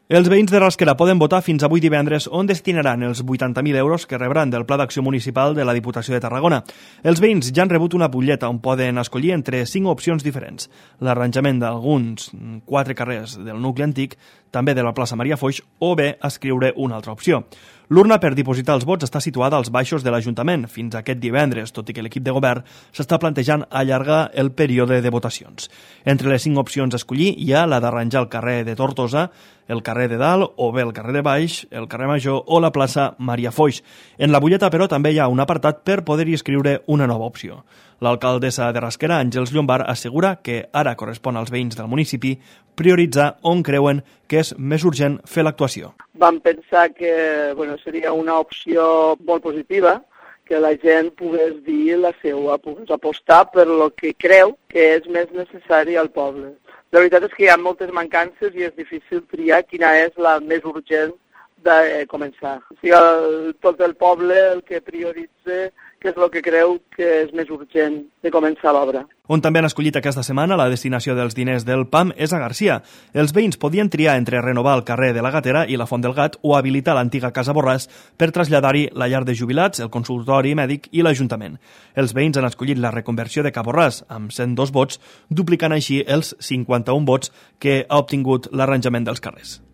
Els veïns de Rasquera poden votar fins avui divendres on destinaran els 80.000 euros que rebran del Pla d'Acció Municipal de la Diputació de Tarragona. Els veïns ja han rebut una butlleta on poden escollir entre 5 opcions diferents. L'arranjament d'alguns 4 carrers del nucli antic, també de la plaça Maria Foix, o bé escriure una altra opció. L'urna per dipositar els vots està situada als baixos de l'Ajuntament fins aquest divendres, tot i que l'equip de govern s'està plantejant allargar el període de votacions. Entre les 5 opcions a escollir hi ha la d'arranjar el carrer de Tortosa, el carrer de Dalt o bé el carrer de Baix, el carrer Major o la plaça Maria Foix. En la butlleta, però, també hi ha un apartat per poder-hi escriure una nova opció. L'alcaldessa de Rasquera, Àngels Llombard, assegura que ara correspon als veïns del municipi prioritzar on creuen que és més urgent fer l'actuació. Vam pensar que seria una opció molt positiva, que la gent pogués dir la seva, pogués apostar per lo que creu que és més necessari al poble. La veritat és que hi ha moltes mancances i és difícil triar quina és la més urgent de començar. O sigui, tot el poble el que prioritza que és el que creu que és més urgent de començar l'obra. On també han escollit aquesta setmana la destinació dels diners del PAM és a Garcia. Els veïns podien triar entre renovar el carrer de la Gatera i la Font del Gat o habilitar l'antiga Casa Borràs per traslladar-hi la llar de jubilats, el consultori mèdic i l'Ajuntament. Els veïns han escollit la reconversió de Ca Borràs amb 102 vots, duplicant així els 51 vots que ha obtingut l'arranjament dels carrers.